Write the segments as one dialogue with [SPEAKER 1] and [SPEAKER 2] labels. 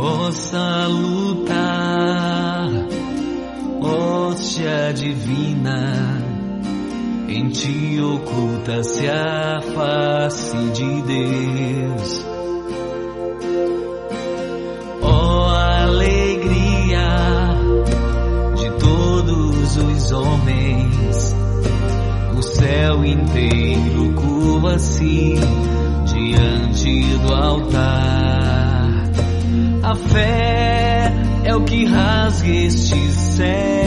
[SPEAKER 1] salutar, hóstia divina, em ti oculta-se a face de Deus. Ó alegria de todos os homens, o céu inteiro curva-se diante do altar. A fé é o que rasga este céu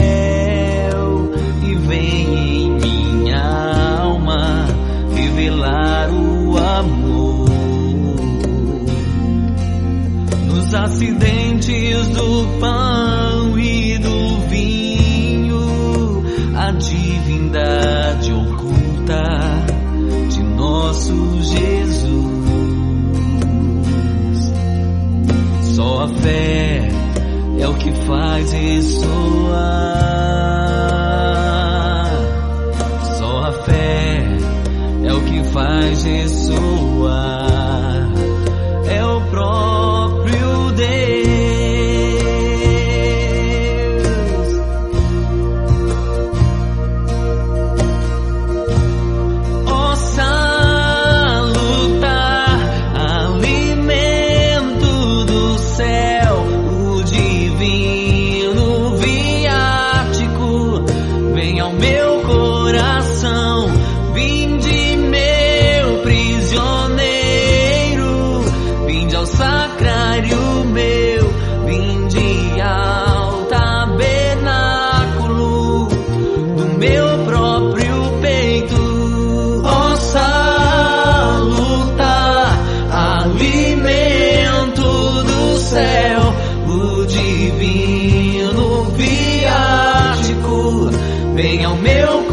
[SPEAKER 1] e vem em minha alma revelar o amor. Nos acidentes do pão e do vinho, a divindade oculta de nosso Jesus. Só a fé é o que faz ressoar. Só a fé é o que faz ressoar. É o próprio Deus. Ó salutar, alimento do céu, o divino viático, vem ao meu coração. Vinde, meu prisioneiro, vinde ao sacrário meu, vinde ao tabernáculo do meu próprio peito. Ó salutar, alimento do céu, o divino viático, vem ao meu